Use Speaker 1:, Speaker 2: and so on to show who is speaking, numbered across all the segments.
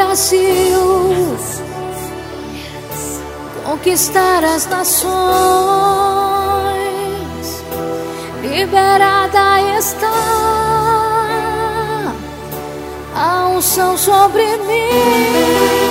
Speaker 1: Brasil, conquistar as nações. Liberada está a unção sobre mim.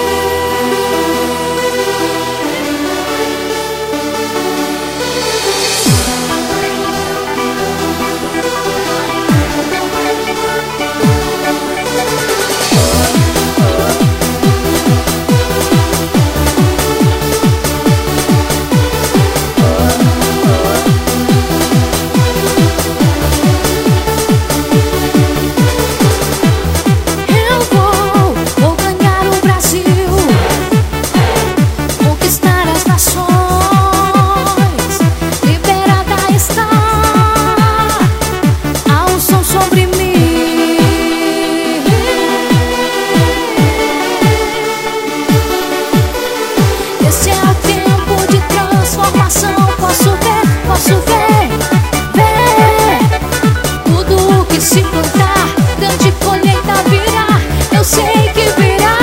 Speaker 1: Esse é o tempo de transformação. Posso ver, tudo que se plantar, grande colheita virá. Eu sei que virá.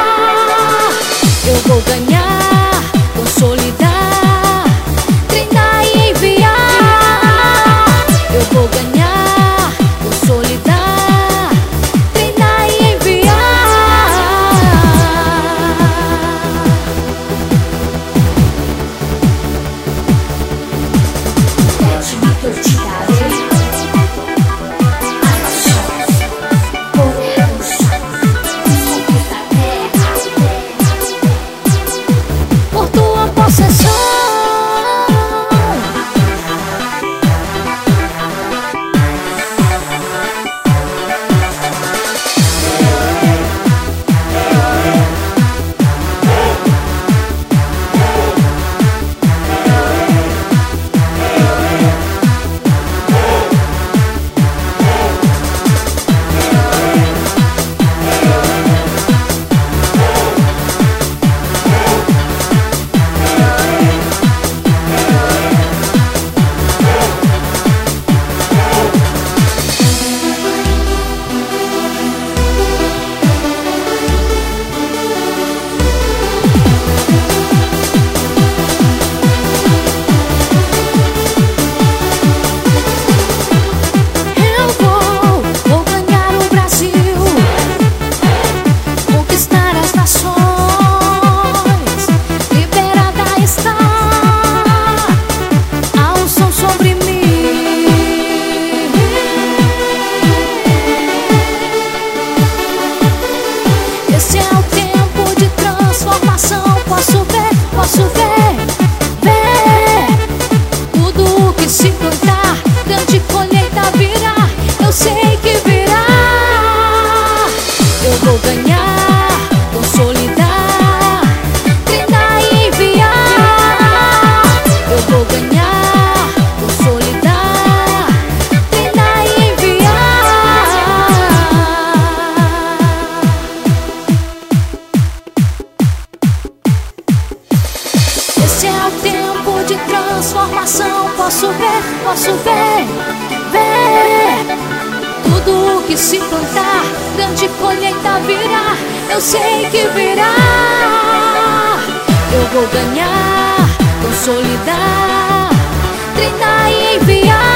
Speaker 1: Eu vou ganhar, consolidar, treinar e enviar. Eu vou ganhar, consolidar, treinar e enviar.
Speaker 2: Eu te darei ações poderosas, conquista a terra
Speaker 1: Por tua possessão. Esse é o tempo de transformação. Posso ver, tudo que se plantar, grande colheita virá. Eu sei que virá. Eu vou ganhar, consolidar, treinar e enviar. Eu vou ganhar, consolidar, treinar e enviar. Esse é o tempo de transformação. Posso ver, tudo que se plantar, grande colheita virá. Eu sei que virá. Eu vou ganhar, consolidar, treinar e enviar.